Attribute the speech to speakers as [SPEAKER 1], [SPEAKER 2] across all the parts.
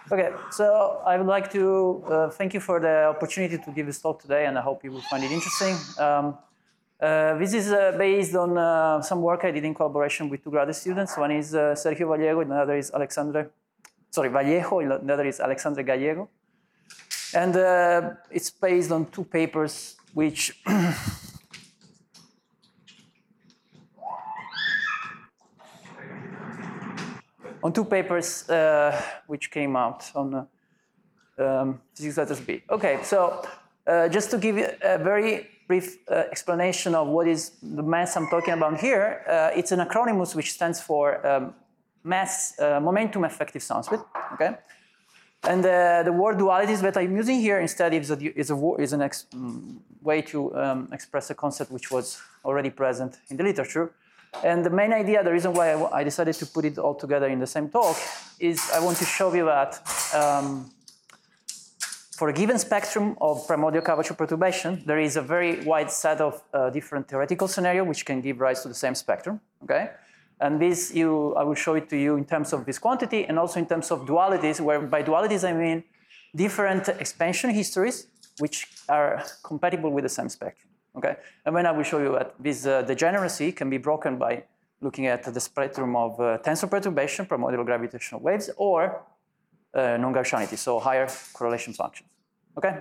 [SPEAKER 1] Okay, so I would like to thank you for the opportunity to give this talk today, and I hope you will find it interesting. This is based on some work I did in collaboration with two graduate students. One is Sergio Vallejo, and another is Vallejo, and another is Alexandre Gallego. And it's based on two papers which which came out on Physics Letters B. Okay, so just to give you a very brief explanation of what is the mass I'm talking about here, it's an acronym which stands for momentum effective sound speed. Okay, and the word dualities that I'm using here instead is a way to express a concept which was already present in the literature. And the main idea, the reason why I decided to put it all together in the same talk, is I want to show you that for a given spectrum of primordial curvature perturbation, there is a very wide set of different theoretical scenarios which can give rise to the same spectrum. Okay, and this I will show it to you in terms of this quantity and also in terms of dualities, where by dualities I mean different expansion histories which are compatible with the same spectrum. Okay, and then I will show you that this degeneracy can be broken by looking at the spectrum of tensor perturbation, primordial gravitational waves, or non-Gaussianity, so higher correlation functions. Okay.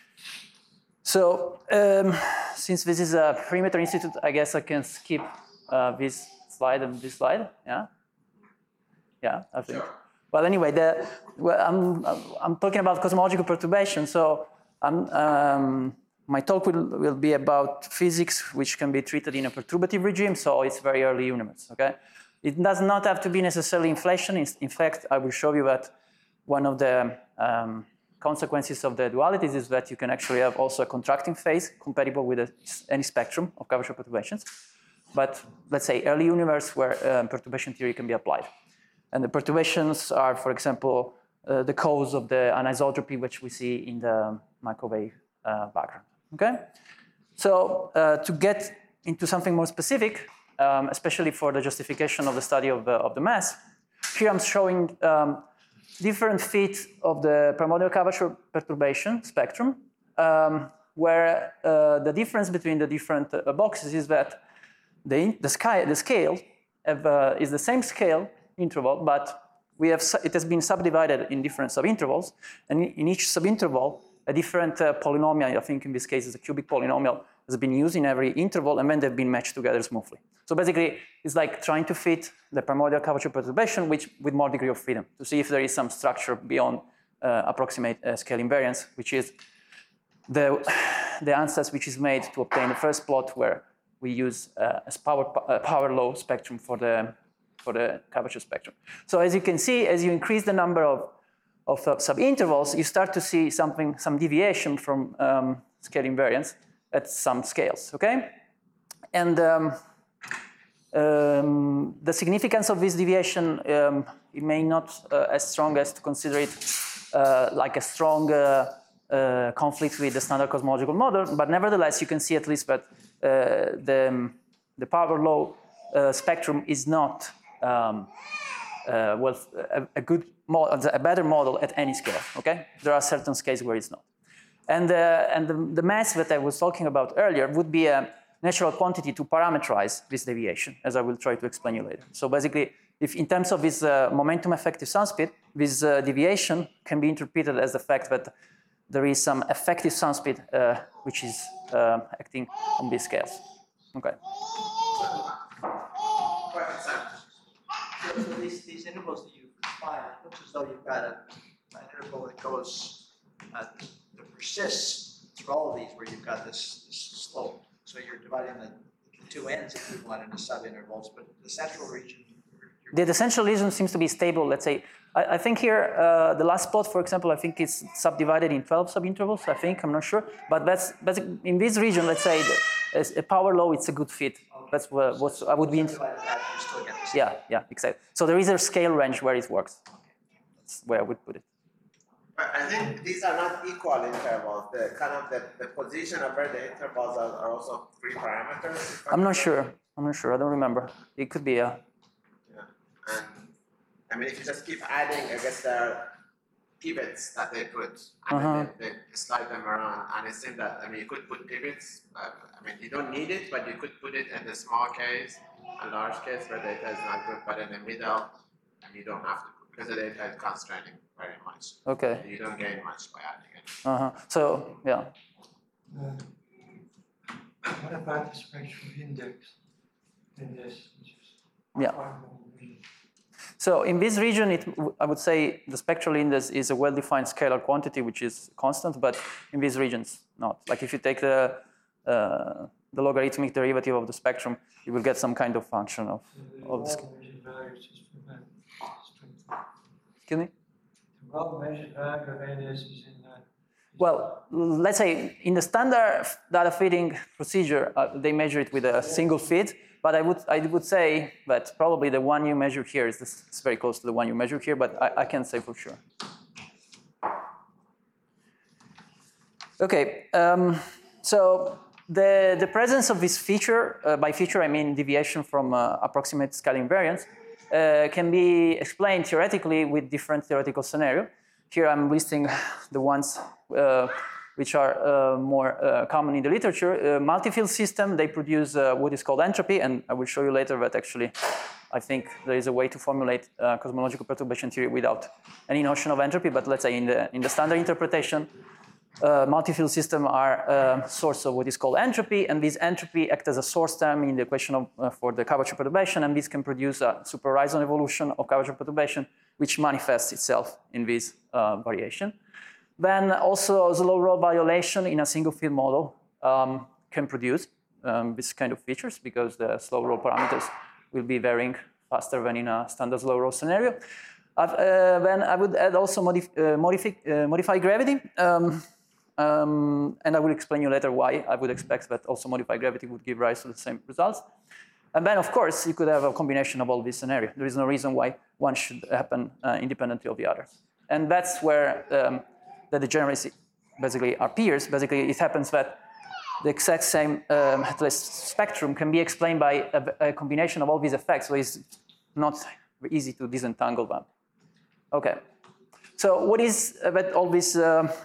[SPEAKER 1] So since this is a Perimeter Institute, I guess I can skip this slide and this slide. Yeah. Yeah, I think. Sure. Well, anyway, I'm talking about cosmological perturbation, so my talk will be about physics, which can be treated in a perturbative regime, so it's very early universe, okay? It does not have to be necessarily inflation. In fact, I will show you that one of the consequences of the dualities is that you can actually have also a contracting phase compatible with any spectrum of curvature perturbations. But let's say early universe where perturbation theory can be applied. And the perturbations are, for example, the cause of the anisotropy which we see in the microwave background. Okay, so to get into something more specific, especially for the justification of the study of the mass, here I'm showing different feats of the primordial curvature perturbation spectrum, where the difference between the different boxes is that the scale is the same scale interval, but it has been subdivided in different subintervals, and in each subinterval, a different polynomial, I think in this case is a cubic polynomial, has been used in every interval, and then they've been matched together smoothly. So basically, it's like trying to fit the primordial curvature perturbation with more degree of freedom to see if there is some structure beyond approximate scale invariance, which is the ansatz which is made to obtain the first plot where we use a power law spectrum for the curvature spectrum. So as you can see, as you increase the number of subintervals, you start to see some deviation from scale invariance at some scales, okay? And the significance of this deviation, it may not as strong as to consider it like a strong conflict with the standard cosmological model, but nevertheless, you can see at least that the power law spectrum is not a better model at any scale, okay? There are certain scales where it's not. And the mass that I was talking about earlier would be a natural quantity to parameterize this deviation, as I will try to explain you later. So basically, if in terms of this momentum effective sound speed, this deviation can be interpreted as the fact that there is some effective sound speed which is acting on these scales. Okay.
[SPEAKER 2] So these intervals that you've defined, it looks as though you've got an interval that goes, that persists through all of these, where you've got this slope. So you're dividing the two ends, if you want, into subintervals, but the central region.
[SPEAKER 1] The central region seems to be stable, let's say. I think here, the last plot, for example, I think it's subdivided in 12 subintervals, I think, I'm not sure. But that's in this region, let's say, a power law, it's a good fit. That's what I would be interested. Yeah, exactly. So there is a scale range where it works. That's where I would put it.
[SPEAKER 3] I think these are not equal intervals. The position of where the intervals are also 3 parameters.
[SPEAKER 1] I'm not sure. I don't remember. It could be, yeah.
[SPEAKER 3] And I mean, if you just keep adding, I guess there are pivots that they put, and then they slide them around. And it seemed that, I mean, you could put pivots, I mean, you don't need it, but you could put it in the small case and large case where data is not good, but in the middle, you don't have to, because the data is constraining very much.
[SPEAKER 1] Okay.
[SPEAKER 3] You don't gain much by adding it.
[SPEAKER 1] So, yeah.
[SPEAKER 4] What about the spectral index in this?
[SPEAKER 1] Yeah. So in this region, I would say the spectral index is a well-defined scalar quantity, which is constant, but in these regions, not. Like if you take the logarithmic derivative of the spectrum, you will get some kind of function of this. Excuse me?
[SPEAKER 4] The well-measured value of NS is in
[SPEAKER 1] well, let's say in the standard data feeding procedure, they measure it with a single feed. But I would say that probably the one you measure here is very close to the one you measure here, but I can't say for sure. Okay, so the presence of this feature, by feature I mean deviation from approximate scaling variance, can be explained theoretically with different theoretical scenarios. Here I'm listing the ones which are more common in the literature. Multi-field system, they produce what is called entropy, and I will show you later that actually I think there is a way to formulate cosmological perturbation theory without any notion of entropy, but let's say in the standard interpretation, multi-field systems are a source of what is called entropy, and this entropy acts as a source term in the equation of, for the curvature perturbation, and this can produce a super horizon evolution of curvature perturbation, which manifests itself in this variation. Then also the low rho violation in a single field model can produce this kind of features because the slow rho parameters will be varying faster than in a standard slow rho scenario. Then I would add also modify gravity. And I will explain you later why I would expect that also modified gravity would give rise to the same results. And then, of course, you could have a combination of all these scenarios. There is no reason why one should happen independently of the other. And that's where the degeneracy basically appears. Basically, it happens that the exact same spectrum can be explained by a combination of all these effects, so it's not easy to disentangle them. Okay. So what is that all these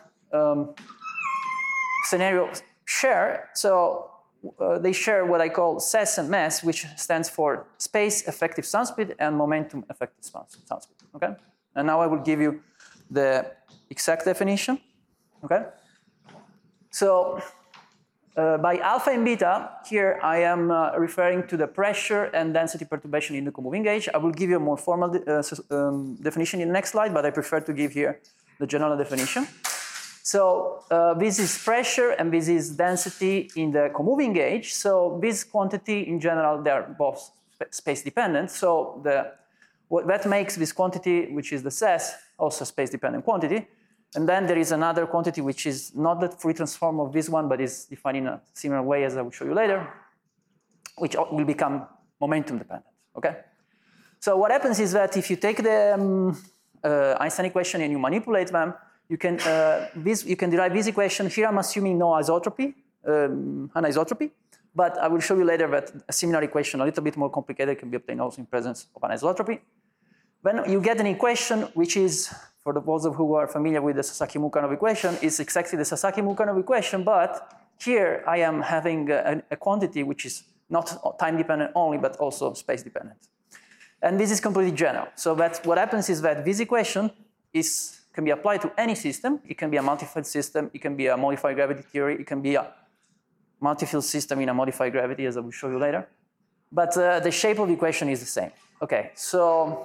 [SPEAKER 1] scenarios share? So they share what I call SES and MES, which stands for space effective sound speed and momentum effective sound speed. Okay? And now I will give you the exact definition. Okay? So by alpha and beta, here I am referring to the pressure and density perturbation in the co-moving gauge. I will give you a more formal definition in the next slide, but I prefer to give here the general definition. So this is pressure and this is density in the co-moving gauge. So this quantity in general, they are both space dependent. So that makes this quantity, which is the SES, also space dependent quantity. And then there is another quantity which is not the Fourier transform of this one, but is defined in a similar way as I will show you later, which will become momentum dependent. Okay. So what happens is that if you take the Einstein equation and you manipulate them, you can derive this equation. Here I'm assuming no isotropy, anisotropy, but I will show you later that a similar equation, a little bit more complicated, can be obtained also in presence of anisotropy. Then you get an equation which is, for those of who are familiar with the Sasaki-Mukhanov equation, is exactly the Sasaki-Mukhanov equation, but here I am having a quantity which is not time dependent only, but also space dependent. And this is completely general. So that's what happens is that this equation can be applied to any system. It can be a multi-field system, it can be a modified gravity theory, it can be a multi-field system in a modified gravity, as I will show you later. But the shape of the equation is the same. Okay, so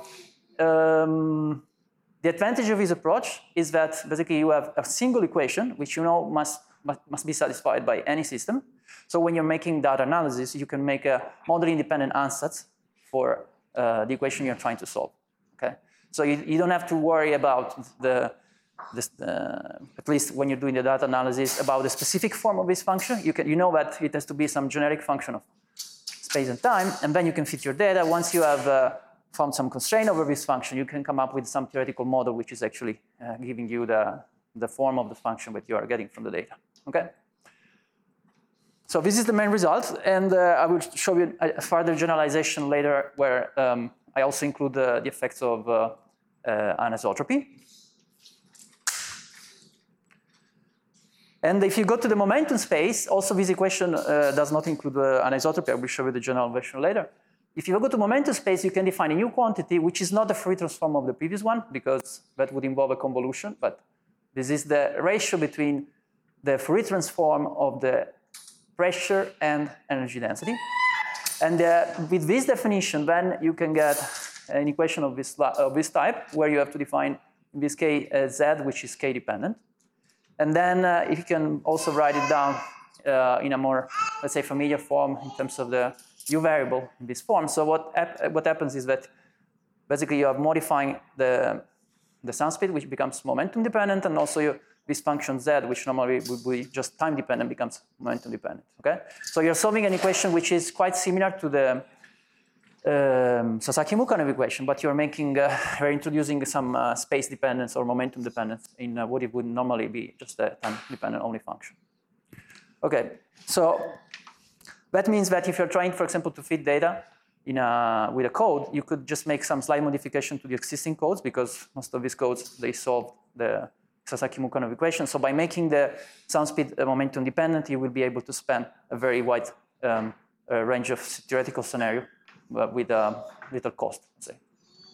[SPEAKER 1] the advantage of this approach is that basically you have a single equation, which you know must be satisfied by any system. So when you're making data analysis, you can make a model-independent ansatz for the equation you're trying to solve. Okay, so you don't have to worry about at least when you're doing the data analysis, about the specific form of this function. You know that it has to be some generic function of space and time, and then you can fit your data. Once you have found some constraint over this function, you can come up with some theoretical model which is actually giving you the form of the function that you are getting from the data. Okay. So this is the main result, and I will show you a further generalization later, where I also include the effects of anisotropy. And if you go to the momentum space, also this equation does not include anisotropy. I will show you the general version later. If you go to momentum space, you can define a new quantity, which is not the Fourier transform of the previous one, because that would involve a convolution. But this is the ratio between the Fourier transform of the pressure and energy density. And with this definition, then you can get an equation of this type, where you have to define, in this case, Z, which is K dependent. And then if you can also write it down in a more, let's say, familiar form in terms of the U variable in this form. So what happens is that basically you are modifying the sound speed, which becomes momentum dependent, and also this function Z, which normally would be just time dependent, becomes momentum dependent. Okay? So you're solving an equation which is quite similar to the Sasaki-Mukhanov equation, but you're introducing some space dependence or momentum dependence in what it would normally be just a time dependent only function. Okay, so that means that if you're trying, for example, to fit data with a code, you could just make some slight modification to the existing codes, because most of these codes, they solve the Sasaki-Mukhanov equation. So by making the sound speed momentum dependent, you will be able to span a very wide range of theoretical scenario with little cost, let's say.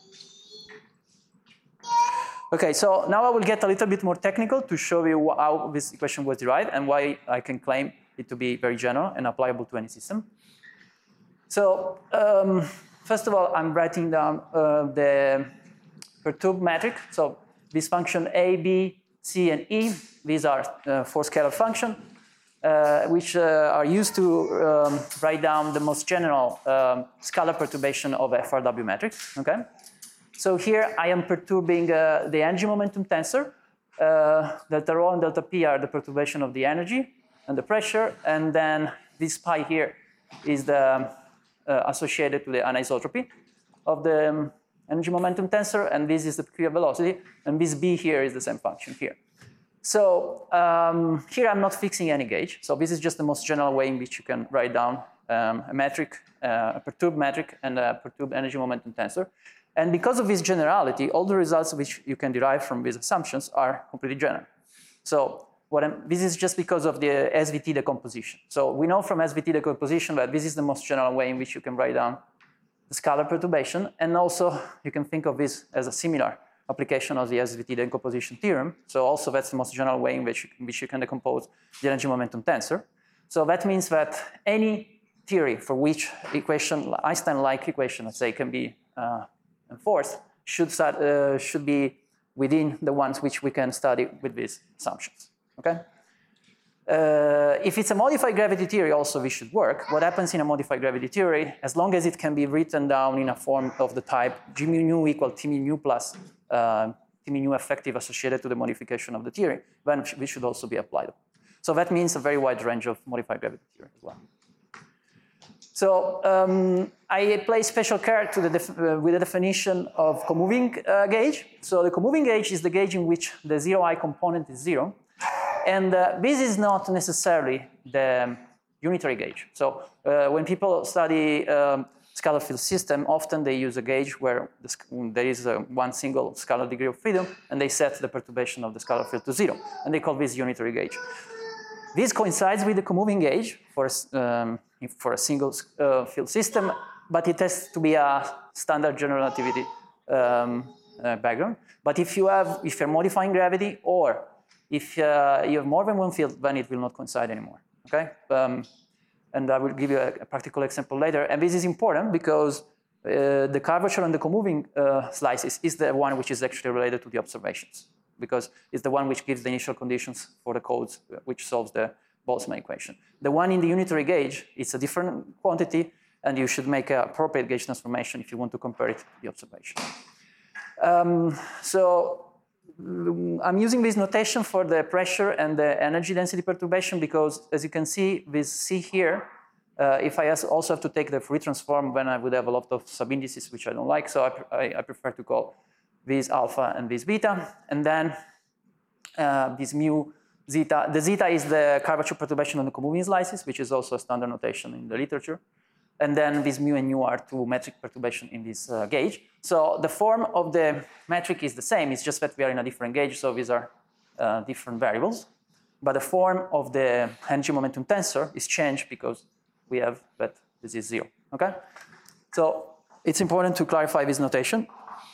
[SPEAKER 1] Okay, so now I will get a little bit more technical to show you how this equation was derived and why I can claim it to be very general and applicable to any system. So first of all, I'm writing down the perturbed metric. So this function A, B, C, and E, these are 4 scalar functions, which are used to write down the most general scalar perturbation of a FRW matrix. Okay, so here I am perturbing the energy momentum tensor. Delta rho and delta P are the perturbation of the energy and the pressure, and then this pi here is the associated to the anisotropy of the energy momentum tensor, and this is the peculiar velocity, and this B here is the same function here. So here I'm not fixing any gauge. So this is just the most general way in which you can write down a metric, a perturbed metric, and a perturbed energy momentum tensor. And because of this generality, all the results which you can derive from these assumptions are completely general. So this is just because of the SVT decomposition. So we know from SVT decomposition that this is the most general way in which you can write down the scalar perturbation. And also you can think of this as a similar application of the SVT decomposition theorem. So also that's the most general way in which you can decompose the energy momentum tensor. So that means that any theory for which equation, Einstein-like equation, let's say, can be enforced should be within the ones which we can study with these assumptions. Okay? If it's a modified gravity theory, also this should work. What happens in a modified gravity theory, as long as it can be written down in a form of the type G mu nu equal T mu nu plus T mu nu effective associated to the modification of the theory, then this should also be applied. So that means a very wide range of modified gravity theory as well. So I play special care to with the definition of comoving gauge. So the comoving gauge is the gauge in which the 0I component is 0. And this is not necessarily the unitary gauge. So when people study scalar field system, often they use a gauge where there is one single scalar degree of freedom, and they set the perturbation of the scalar field to 0. And they call this unitary gauge. This coincides with the comoving gauge for a single field system, but it has to be a standard general relativity background. But if you're modifying gravity, or if you have more than one field, then it will not coincide anymore. Okay, and I will give you a practical example later. And this is important because the curvature on the comoving slices is the one which is actually related to the observations, because it's the one which gives the initial conditions for the codes which solves the Boltzmann equation. The one in the unitary gauge, it's a different quantity, and you should make an appropriate gauge transformation if you want to compare it to the observation. So I'm using this notation for the pressure and the energy density perturbation because, as you can see, this C here, if I also have to take the Fourier transform, then I would have a lot of subindices, which I don't like, so I prefer to call this alpha and this beta, and then this mu zeta. The zeta is the curvature perturbation on the comoving slices, which is also a standard notation in the literature. And then this mu and nu are two metric perturbation in this gauge. So the form of the metric is the same, it's just that we are in a different gauge, so these are different variables. but the form of the energy momentum tensor is changed because we have that this is 0, okay? So it's important to clarify this notation.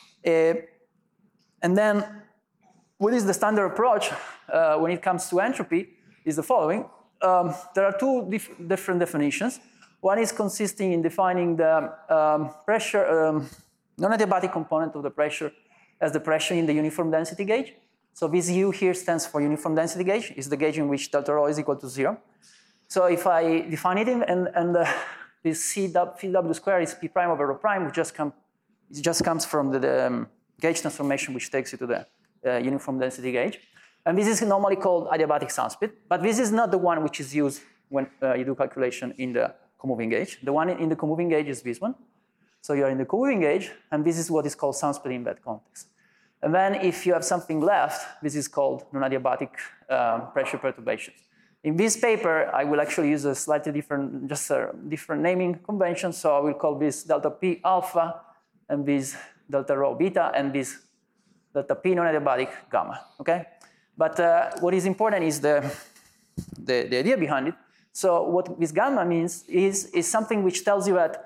[SPEAKER 1] And then what is the standard approach when it comes to entropy is the following. There are two different definitions. One is consisting in defining the pressure, non-adiabatic component of the pressure as the pressure in the uniform density gauge. So this U here stands for uniform density gauge. It's the gauge in which delta rho is equal to 0. So if I define it and this C W square is P prime over rho prime, it just comes from the gauge transformation which takes you to the uniform density gauge. And this is normally called adiabatic sound speed, but this is not the one which is used when you do calculation in the comoving gauge. The one in the comoving gauge is this one. So you're in the comoving gauge, and this is what is called sound speed in that context. And then if you have something left, this is called non-adiabatic pressure perturbations. In this paper, I will actually use a slightly different, just a different naming convention. So I will call this delta P alpha, and this delta rho beta, and this delta P non-adiabatic gamma, okay? But what is important is the idea behind it. So what this gamma means is something which tells you that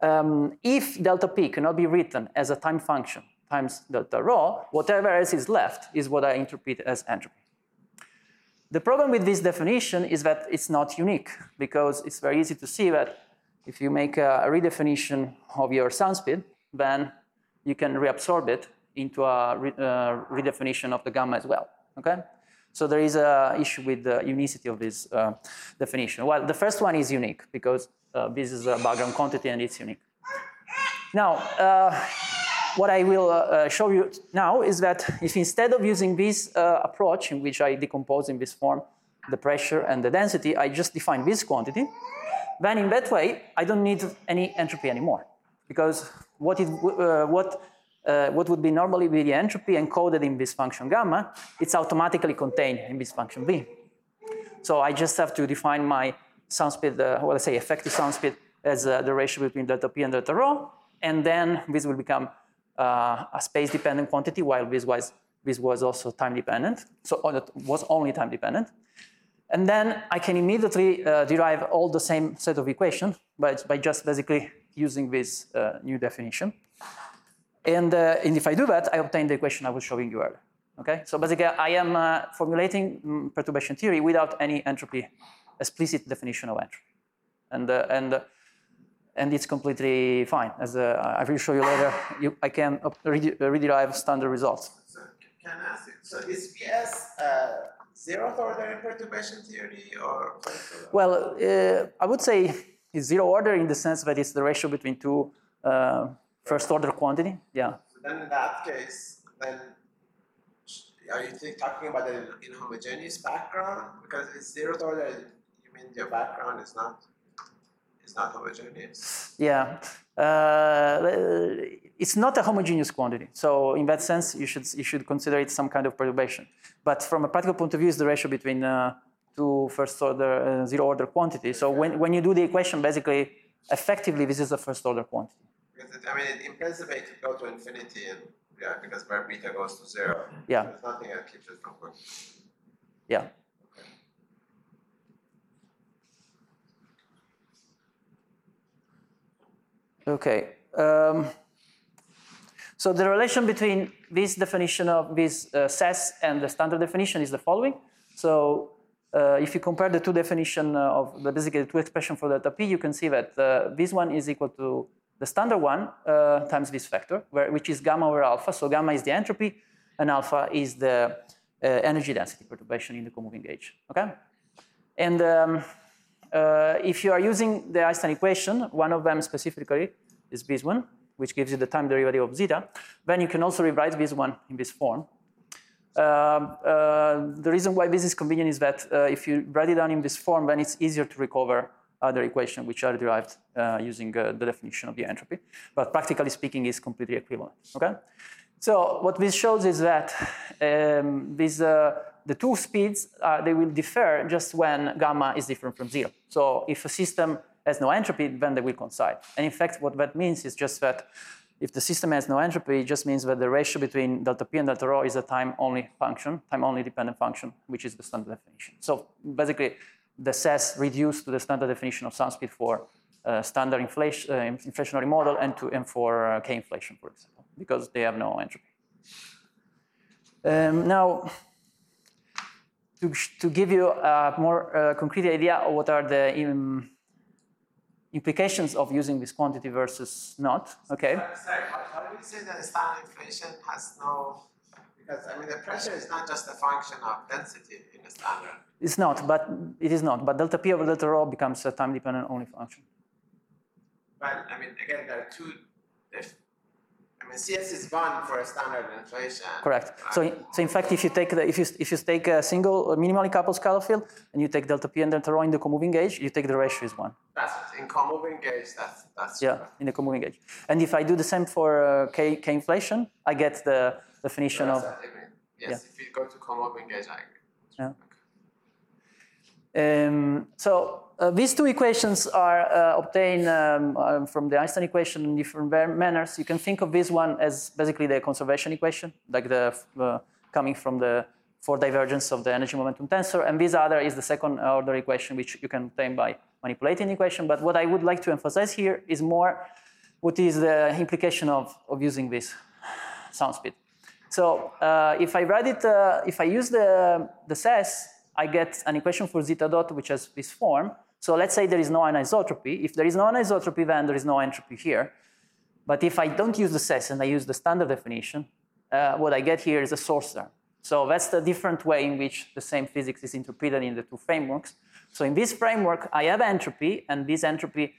[SPEAKER 1] if delta P cannot be written as a time function times delta rho, whatever else is left is what I interpret as entropy. The problem with this definition is that it's not unique, because it's very easy to see that if you make a redefinition of your sound speed, then you can reabsorb it into a redefinition of the gamma as well, okay? So there is an issue with the unicity of this definition. Well, the first one is unique because this is a background quantity and it's unique. Now, what I will show you now is that if instead of using this approach in which I decompose in this form the pressure and the density, I just define this quantity, then in that way, I don't need any entropy anymore. Because what would be normally be the entropy encoded in this function gamma, it's automatically contained in this function B. So I just have to define my sound speed, well, let's say effective sound speed as the ratio between delta P and delta rho, and then this will become a space-dependent quantity, while this was also time-dependent. So it was only time-dependent. And then I can immediately derive all the same set of equations by just basically using this new definition. And if I do that, I obtain the equation I was showing you earlier. Okay, so basically I am formulating perturbation theory without any entropy, explicit definition of entropy. And it's completely fine. As I will show you later, I can rederive standard results.
[SPEAKER 3] So can I ask you, so is VS zeroth order in perturbation theory or?
[SPEAKER 1] Well, I would say it's zero order in the sense that it's the ratio between two first order quantity, yeah.
[SPEAKER 3] So then in that case, then are you talking about an inhomogeneous background? Because it's zeroth order, you mean your background is not homogeneous?
[SPEAKER 1] Yeah, it's not a homogeneous quantity. So in that sense, you should consider it some kind of perturbation. But from a practical point of view, it's the ratio between two first order, zero order quantities. So when you do the equation, basically, effectively, this is a first order quantity.
[SPEAKER 3] Because it implies that it could go to infinity, and yeah, because where beta goes to 0.
[SPEAKER 1] Yeah.
[SPEAKER 3] There's nothing that keeps it from going.
[SPEAKER 1] Yeah. Okay. So the relation between this definition of this SES and the standard definition is the following. So if you compare the two definitions of basically the two expressions for delta P, you can see that this one is equal to the standard one times this vector, which is gamma over alpha. So gamma is the entropy, and alpha is the energy density perturbation in the comoving gauge. Okay, and if you are using the Einstein equation, one of them specifically is this one, which gives you the time derivative of zeta, then you can also rewrite this one in this form. The reason why this is convenient is that if you write it down in this form, then it's easier to recover other equations which are derived using the definition of the entropy. But practically speaking, it's completely equivalent. Okay. So what this shows is that the two speeds they will differ just when gamma is different from 0. So if a system has no entropy, then they will coincide. And in fact, what that means is just that If the system has no entropy, it just means that the ratio between delta P and delta rho is a time-only function, time-only dependent function, which is the standard definition. So basically, the SES reduced to the standard definition of sound speed for standard inflationary model and for K-inflation, for example, because they have no entropy. Now, to give you a more concrete idea of what are the implications of using this quantity versus not, okay?
[SPEAKER 3] Sorry, how do you say that standard inflation has no, because I mean the pressure is not just a function of density in the standard.
[SPEAKER 1] It's not, but it is not. But delta P over delta rho becomes a time-dependent only function.
[SPEAKER 3] But I mean, again, there are two. CS is one for a standard inflation.
[SPEAKER 1] Correct. So in fact, if you take if you take a single minimally coupled scalar field and you take delta P and delta rho in the comoving gauge, you take the ratio is 1.
[SPEAKER 3] That's it. In comoving gauge, that's
[SPEAKER 1] yeah, correct. In the comoving gauge. And if I do the same for K inflation, I get the definition of.
[SPEAKER 3] Yes, yeah. If you go to comoving gauge, I agree.
[SPEAKER 1] Yeah. So these two equations are obtained from the Einstein equation in different manners. You can think of this one as basically the conservation equation, like the coming from the for divergence of the energy momentum tensor, and this other is the second order equation, which you can obtain by manipulating the equation. But what I would like to emphasize here is more what is the implication of using this sound speed. So if I write it, if I use the SES, I get an equation for zeta dot which has this form. So let's say there is no anisotropy. If there is no anisotropy, then there is no entropy here. But if I don't use the SES and I use the standard definition, what I get here is a source term. So that's the different way in which the same physics is interpreted in the two frameworks. So in this framework, I have entropy, and this entropy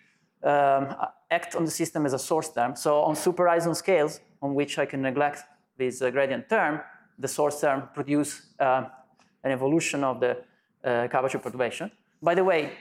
[SPEAKER 1] acts on the system as a source term. So on super Ising scales, on which I can neglect this gradient term, the source term produce an evolution of the curvature perturbation. By the way,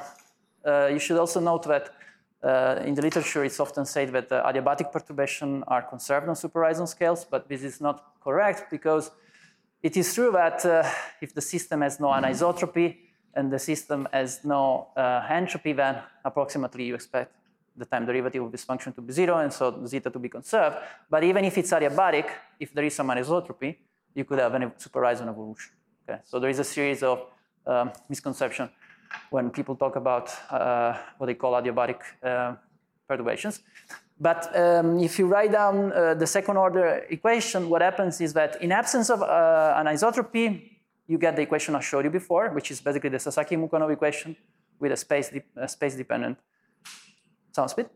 [SPEAKER 1] you should also note that in the literature it's often said that adiabatic perturbation are conserved on super Ising scales, but this is not correct because it is true that if the system has no anisotropy and the system has no entropy, then approximately you expect the time derivative of this function to be 0 and so zeta to be conserved. But even if it's adiabatic, if there is some anisotropy, you could have a super Ising evolution. Okay? So there is a series of misconceptions when people talk about what they call adiabatic perturbations. But if you write down the second order equation, what happens is that in absence of anisotropy, you get the equation I showed you before, which is basically the Sasaki-Mukhanov equation with a space-dependent sound speed.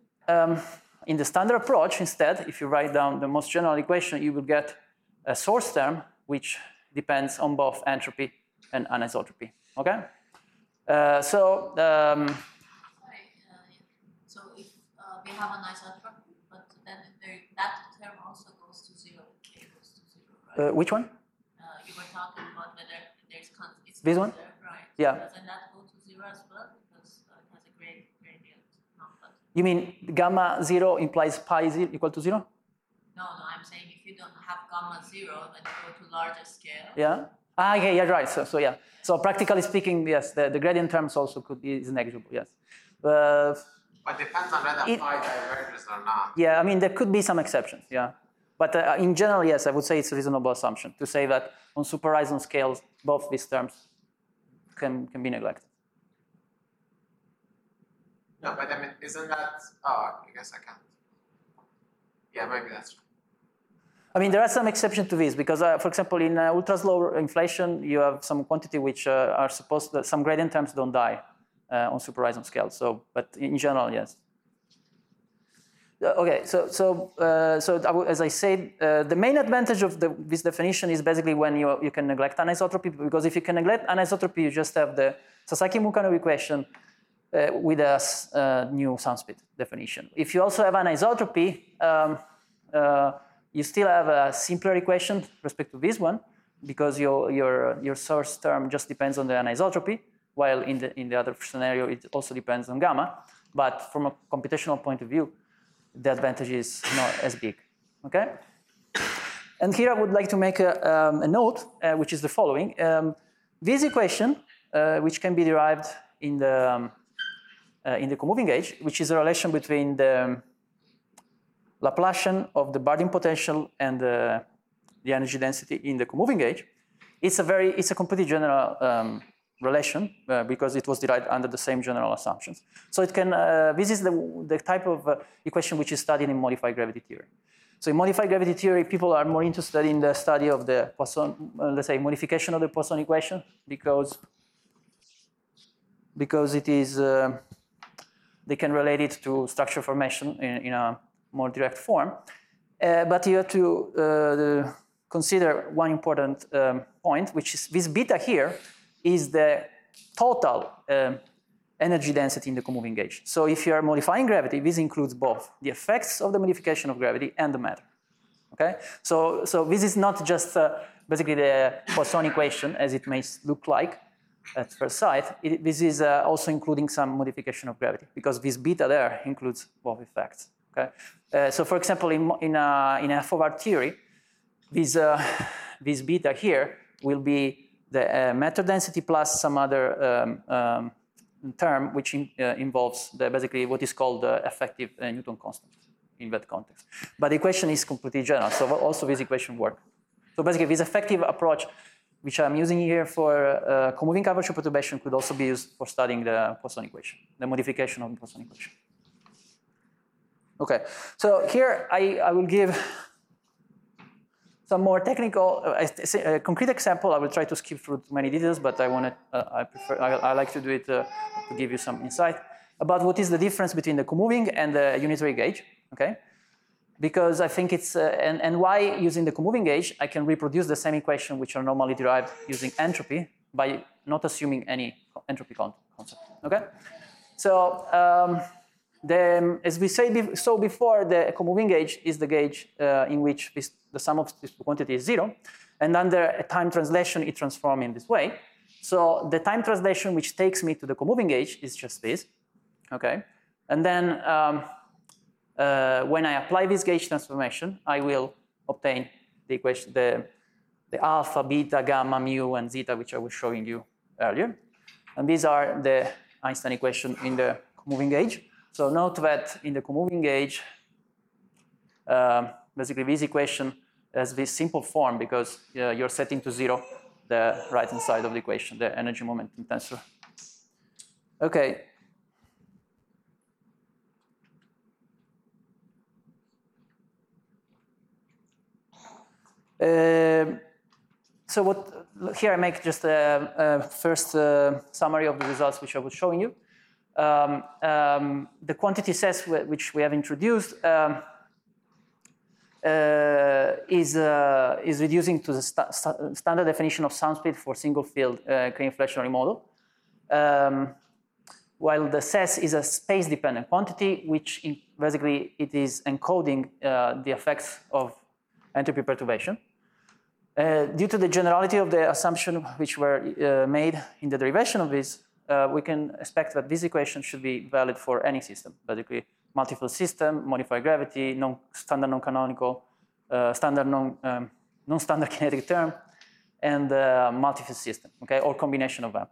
[SPEAKER 1] In the standard approach, instead, if you write down the most general equation, you will get a source term which depends on both entropy and anisotropy. Okay? So
[SPEAKER 5] if we have an isotropy, but then that term also goes to 0, K goes to 0, right?
[SPEAKER 1] Which one?
[SPEAKER 5] You were talking about whether there's it's
[SPEAKER 1] this one?
[SPEAKER 5] There, right?
[SPEAKER 1] Yeah.
[SPEAKER 5] Doesn't that go to 0 as well? Because it has a gradient.
[SPEAKER 1] You mean gamma 0 implies pi 0 equal to 0?
[SPEAKER 5] No, I'm saying if you don't have gamma 0, then you go to larger scale.
[SPEAKER 1] Yeah. Okay, yeah, right. So yeah. So practically speaking, yes, the gradient terms also is negligible. Yes.
[SPEAKER 3] But depends on whether pi diverges or not.
[SPEAKER 1] Yeah, I mean there could be some exceptions. Yeah. But in general, yes, I would say it's a reasonable assumption to say that on super Ising scales, both these terms can be neglected.
[SPEAKER 3] No, but I mean, isn't that? Oh, I guess I can't. Yeah, maybe that's true.
[SPEAKER 1] I mean, there are some exceptions to this because, for example, in ultra-slow inflation, you have some quantity which are supposed that some gradient terms don't die on super Ising scale. So, but in general, yes. Okay, so as I said, the main advantage of this definition is basically when you can neglect anisotropy, because if you can neglect anisotropy, you just have the Sasaki-Mukhanov equation with a new sound speed definition. If you also have anisotropy, you still have a simpler equation with respect to this one, because your source term just depends on the anisotropy, while in the other scenario it also depends on gamma. But from a computational point of view, the advantage is not as big. Okay. And here I would like to make a note, which is the following: this equation, which can be derived in the comoving gauge, which is a relation between the Laplacian of the Bardeen potential and the energy density in the comoving gauge. It's a completely general relation because it was derived under the same general assumptions. So it can, this is the type of equation which is studied in modified gravity theory. So in modified gravity theory, people are more interested in the study of the Poisson, let's say, modification of the Poisson equation because it is, they can relate it to structure formation in a more direct form. But you have to consider one important point, which is this beta here is the total energy density in the comoving gauge. So if you are modifying gravity, this includes both the effects of the modification of gravity and the matter. Okay? So this is not just basically the Poisson equation as it may look like at first sight. This is also including some modification of gravity because this beta there includes both effects. Okay? So for example, in f of r theory, this beta here will be the matter density plus some other term which involves basically what is called the effective Newton constant in that context. But the equation is completely general, so also this equation works. So basically this effective approach which I'm using here for comoving curvature perturbation could also be used for studying the Poisson equation, the modification of the Poisson equation. Okay, so here I will give some more technical, a concrete example. I will try to skip through many details, but I like to do it to give you some insight about what is the difference between the comoving and the unitary gauge. Okay, because I think it's and why using the comoving gauge I can reproduce the same equation which are normally derived using entropy by not assuming any entropy concept. Okay, so. As we saw before, the comoving gauge is the gauge in which the sum of these two quantities is 0. And under a time translation, it transforms in this way. So the time translation which takes me to the comoving gauge is just this. Okay? And then when I apply this gauge transformation, I will obtain the equation, the alpha, beta, gamma, mu, and zeta, which I was showing you earlier. And these are the Einstein equation in the comoving gauge. So note that in the comoving gauge, basically this equation has this simple form because you're setting to 0 the right-hand side of the equation, the energy momentum tensor. Okay. So here I make just a first summary of the results which I was showing you. The quantity sets which we have introduced is reducing to the standard definition of sound speed for single field Crane-Fleschner model. While the SES is a space-dependent quantity, which basically it is encoding the effects of entropy perturbation. Due to the generality of the assumption which were made in the derivation of this, we can expect that this equation should be valid for any system, basically multi-field system, modified gravity, standard non-canonical, standard non-standard kinetic term, and multi-field system, okay, or combination of them.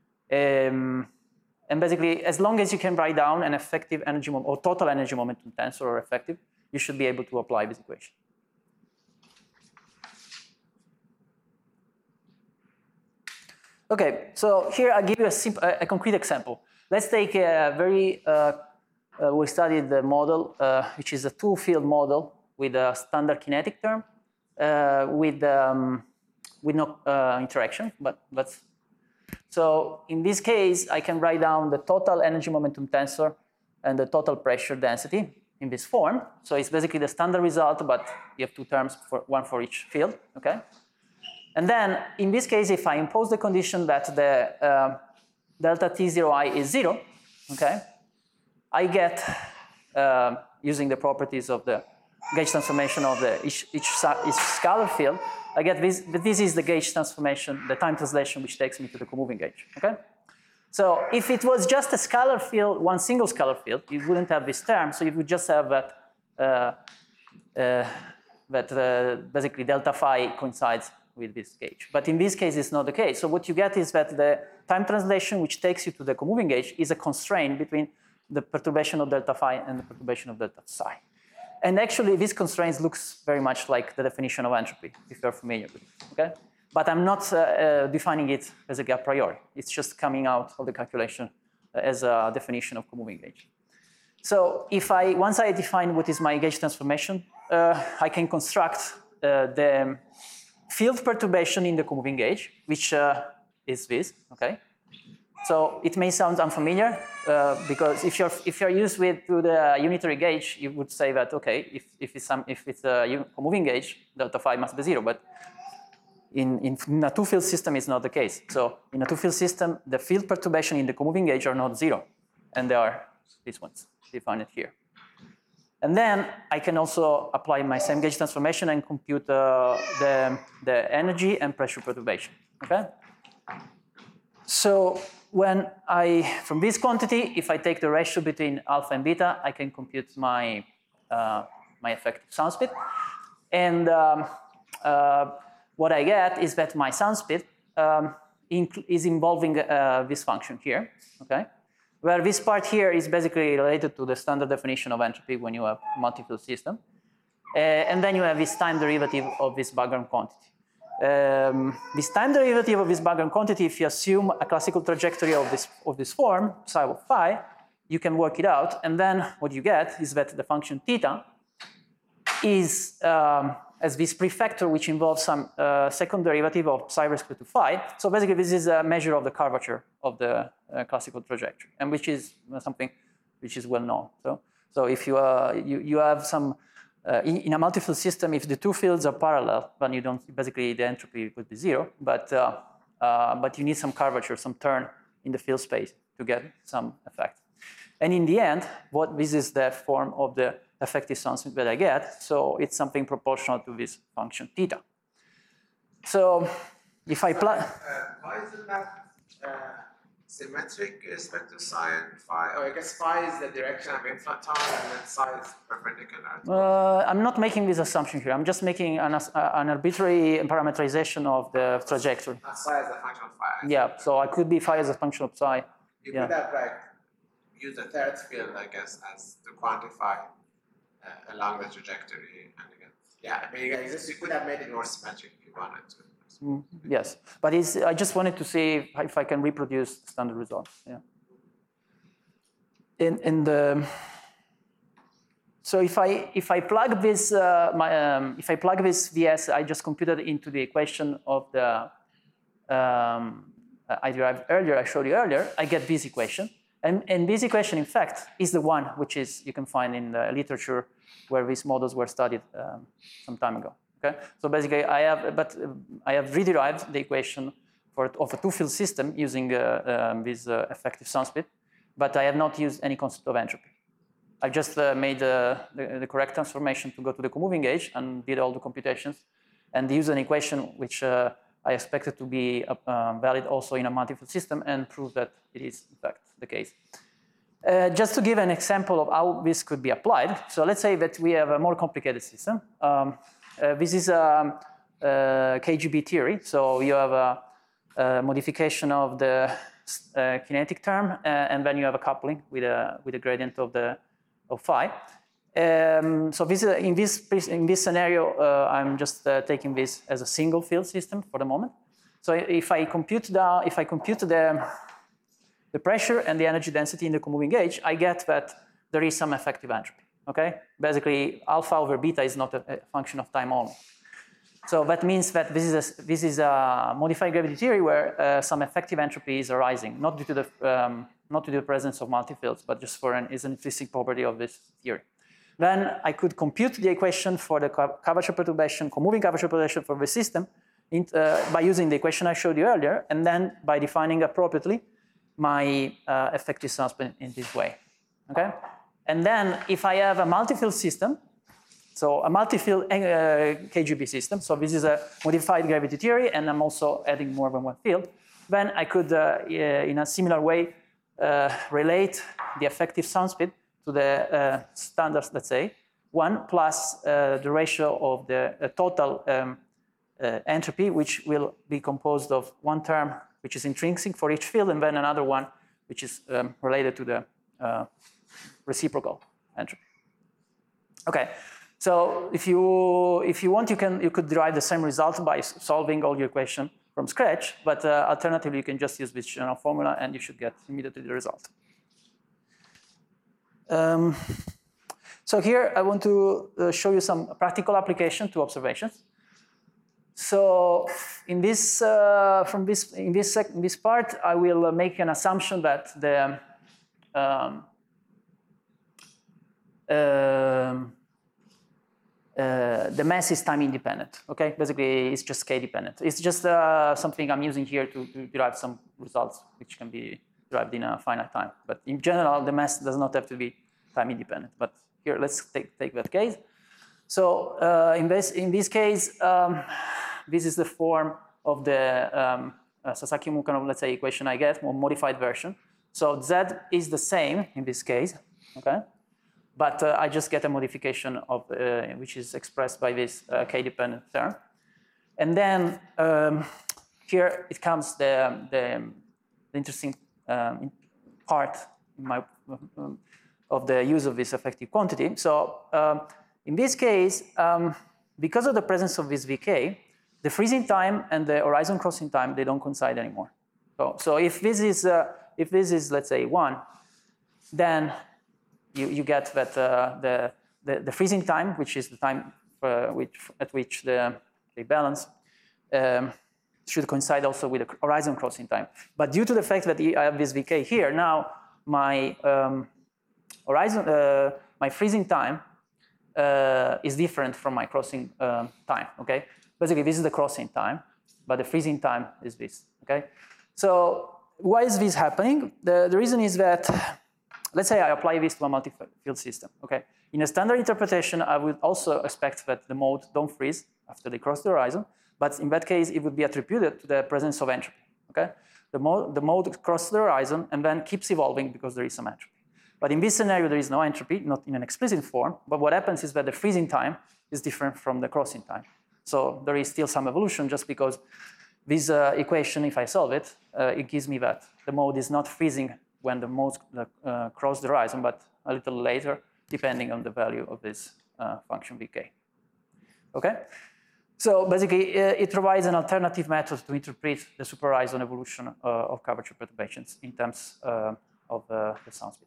[SPEAKER 1] And basically, as long as you can write down an effective energy or total energy momentum tensor or effective, you should be able to apply this equation. Okay, so here I'll give you a concrete example. Let's take a very, we studied the model, which is a two-field model with a standard kinetic term with no interaction, but so in this case, I can write down the total energy momentum tensor and the total pressure density in this form. So it's basically the standard result, but you have two terms, one for each field, okay? And then, in this case, if I impose the condition that the delta T0i is 0, okay, I get, using the properties of the gauge transformation of each scalar field, I get this, but this is the gauge transformation, the time translation, which takes me to the comoving gauge, okay? So if it was just a scalar field, one single scalar field, you wouldn't have this term, so you would just have that, basically delta phi coincides with this gauge. But in this case, it's not the case. So what you get is that the time translation which takes you to the comoving gauge is a constraint between the perturbation of delta phi and the perturbation of delta psi. And actually, these constraints looks very much like the definition of entropy, if you're familiar with it, okay? But I'm not defining it as a priori. It's just coming out of the calculation as a definition of co-moving gauge. So once I define what is my gauge transformation, I can construct the field perturbation in the co-moving gauge, which is this, okay? So it may sound unfamiliar because if you're used to the unitary gauge, you would say that okay, if it's a co-moving gauge, delta phi must be 0. But in a two-field system, it's not the case. So in a two-field system, the field perturbation in the co-moving gauge are not 0, and they are these ones defined here. And then I can also apply my same gauge transformation and compute the energy and pressure perturbation. Okay. So from this quantity, if I take the ratio between alpha and beta, I can compute my effective sound speed. And what I get is that my sound speed is involving this function here, okay? Where this part here is basically related to the standard definition of entropy when you have a multi-field system. And then you have this time derivative of this background quantity. This time derivative of this background quantity, if you assume a classical trajectory of this form, psi of phi, you can work it out. And then what you get is that the function theta is as this prefactor which involves some second derivative of psi respect to phi. So basically this is a measure of the curvature of the classical trajectory, and which is something which is well known. So if you have some in a multi-field system, if the two fields are parallel, then you don't, basically the entropy would be 0, but you need some curvature, some turn in the field space to get some effect. And in the end, this is the form of the effective sound speed that I get, so it's something proportional to this function theta. So if I plug...
[SPEAKER 3] Why isn't that symmetric with respect to psi and phi? Or I guess phi is the direction of inflaton and then psi is perpendicular.
[SPEAKER 1] I'm not making this assumption here. I'm just making an arbitrary parameterization of the trajectory.
[SPEAKER 3] Psi as a function of phi.
[SPEAKER 1] Yeah, so I could be phi as a function of psi.
[SPEAKER 3] You could have use the third field, I guess, as to quantify along the trajectory. And again, yeah, I mean, you could have made it more symmetric if you wanted to.
[SPEAKER 1] Yes, but I just wanted to see if I can reproduce standard results. Yeah. So if I plug this if I plug this Vs I just computed into the equation of the I derived earlier, I showed you earlier, I get this equation. And this equation, in fact, is the one which you can find in the literature where these models were studied some time ago. Okay? So basically, I have rederived the equation of a two-field system using this effective sound speed, but I have not used any concept of entropy. I just made the correct transformation to go to the co-moving gauge and did all the computations, and used an equation which I expected to be valid also in a multi-field system, and prove that it is in fact the case. Just to give an example of how this could be applied. So let's say that we have a more complicated system. This is a KGB theory. So you have a modification of the kinetic term, and then you have a coupling with a gradient of phi. So in this scenario, I'm just taking this as a single field system for the moment. So if I compute the pressure and the energy density in the co-moving gauge, I get that there is some effective entropy. Okay, basically alpha over beta is not a function of time only. So that means that this is a modified gravity theory where some effective entropy is arising, not due to the presence of multi-fields, but just is an intrinsic property of this theory. Then I could compute the equation for the curvature perturbation, co-moving curvature perturbation for the system by using the equation I showed you earlier, and then by defining appropriately my effective sound speed in this way. Okay, and then if I have a multi-field system, so a multi-field KGB system, so this is a modified gravity theory, and I'm also adding more than one field, then I could, in a similar way, relate the effective sound speed to the standards, let's say, 1 plus the ratio of the total entropy, which will be composed of one term which is intrinsic for each field, and then another one which is related to the reciprocal entropy. Okay, So if you want, you could derive the same result by solving all your equation from scratch, but alternatively, you can just use this general formula and you should get immediately the result. So here I want to show you some practical application to observations. So in this part, I will make an assumption that the mass is time independent. Okay, basically it's just k dependent. It's just something I'm using here to derive some results which can be derived in a finite time. But in general, the mass does not have to be time independent. But here, let's take that case. So in this case, this is the form of the Sasaki-Mukanov, let's say, equation I get, more modified version. So Z is the same in this case, okay? But I just get a modification of which is expressed by this k-dependent term. And then here it comes the interesting part of the use of this effective quantity. So in this case, because of the presence of this Vk, the freezing time and the horizon crossing time, they don't coincide anymore. So if this is let's say 1, then you get that the freezing time, which is the time at which they balance, should coincide also with the horizon crossing time. But due to the fact that I have this Vk here, now my my freezing time is different from my crossing time. Okay, basically this is the crossing time, but the freezing time is this. Okay, so why is this happening? The reason is that, let's say I apply this to a multi-field system. Okay, in a standard interpretation, I would also expect that the mode don't freeze after they cross the horizon, but in that case, it would be attributed to the presence of entropy. Okay, the mode crosses the horizon and then keeps evolving because there is some entropy. But in this scenario, there is no entropy, not in an explicit form. But what happens is that the freezing time is different from the crossing time. So there is still some evolution just because this equation, if I solve it, it gives me that the mode is not freezing when the modes cross the horizon, but a little later, depending on the value of this function Vk. Okay? So basically, it provides an alternative method to interpret the super-horizon evolution of curvature perturbations in terms of the sound speed.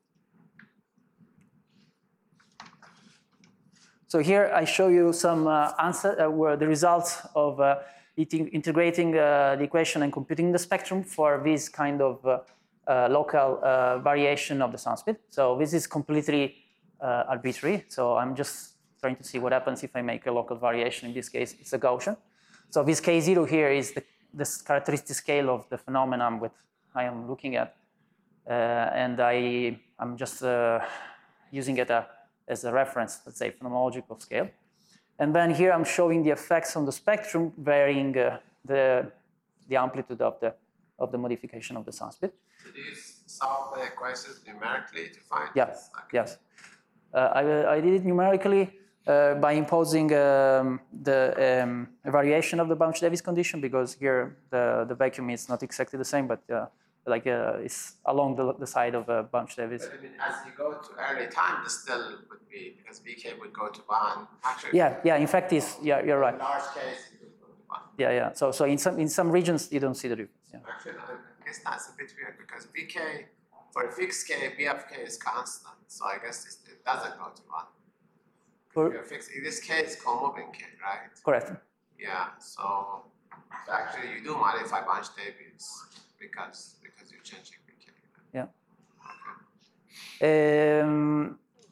[SPEAKER 1] So here I show you some the results of integrating the equation and computing the spectrum for this kind of local variation of the sound speed. So this is completely arbitrary. So I'm just trying to see what happens if I make a local variation. In this case, it's a Gaussian. So this K0 here is the characteristic scale of the phenomenon which I am looking at. And I'm just using it as a reference, let's say, phenomenological scale. And then here I'm showing the effects on the spectrum varying the amplitude of the modification of the sound speed.
[SPEAKER 3] So do you solve the equations numerically to find
[SPEAKER 1] this?
[SPEAKER 3] Okay.
[SPEAKER 1] Yes. I did it numerically by imposing the variation of the Bunch-Davies condition, because here the vacuum is not exactly the same, but it's along the side of Bunch-Davies.
[SPEAKER 3] But I mean, as you go to early time, this still would be, because Vk would go to 1. Actually,
[SPEAKER 1] yeah. In fact, you're right.
[SPEAKER 3] In large case, it would go to 1.
[SPEAKER 1] Yeah. So in some regions you don't see the difference. Yeah.
[SPEAKER 3] Actually, I guess that's a bit weird because Vk for a fixed k, B of k is constant. So I guess it doesn't go to 1. In this case, co-moving k, right?
[SPEAKER 1] Correct.
[SPEAKER 3] Yeah. So actually, you do modify Bunch-Davies because you're changing Vk.
[SPEAKER 1] Yeah.
[SPEAKER 3] Okay.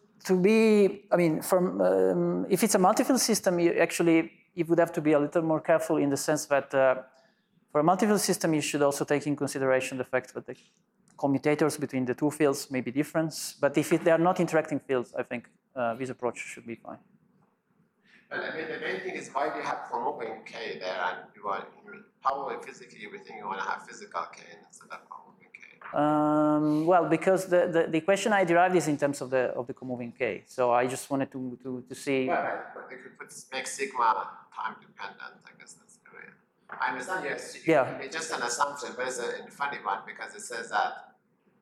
[SPEAKER 1] If it's a multi-field system, you would have to be a little more careful in the sense that for a multi-field system, you should also take in consideration the fact that the commutators between the two fields may be different. But if they are not interacting fields, I think this approach should be fine.
[SPEAKER 3] But I mean, the main thing is why do you have co-moving k there, and probably physically you would think you want to have physical k instead of co-moving k.
[SPEAKER 1] Well, because the equation I derived is in terms of the co-moving k. So I just wanted to see.
[SPEAKER 3] Well, right, but they could make sigma time dependent. I guess that's the way. I understand. Yes.
[SPEAKER 1] Yeah.
[SPEAKER 3] It's just an assumption, but it's a funny one because it says that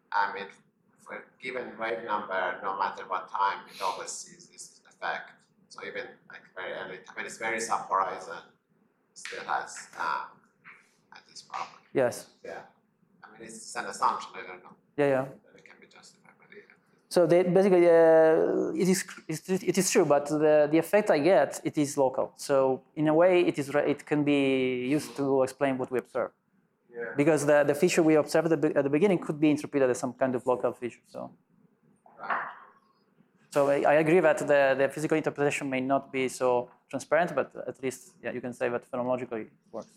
[SPEAKER 3] for a given wave number, no matter what time, it always sees this effect. So even like very early, when it's very sub-horizon, still has this problem.
[SPEAKER 1] Yes.
[SPEAKER 3] Yeah. I mean, it's an assumption. I don't know.
[SPEAKER 1] Yeah.
[SPEAKER 3] That it can be justified by the.
[SPEAKER 1] So basically, it is true, but the effect I get, it is local. So in a way, it can be used to explain what we observe.
[SPEAKER 3] Yeah.
[SPEAKER 1] Because the feature we observed at the beginning could be interpreted as some kind of local feature. So.
[SPEAKER 3] Right.
[SPEAKER 1] So I agree that the physical interpretation may not be so transparent, but at least you can say that phenomenologically it works.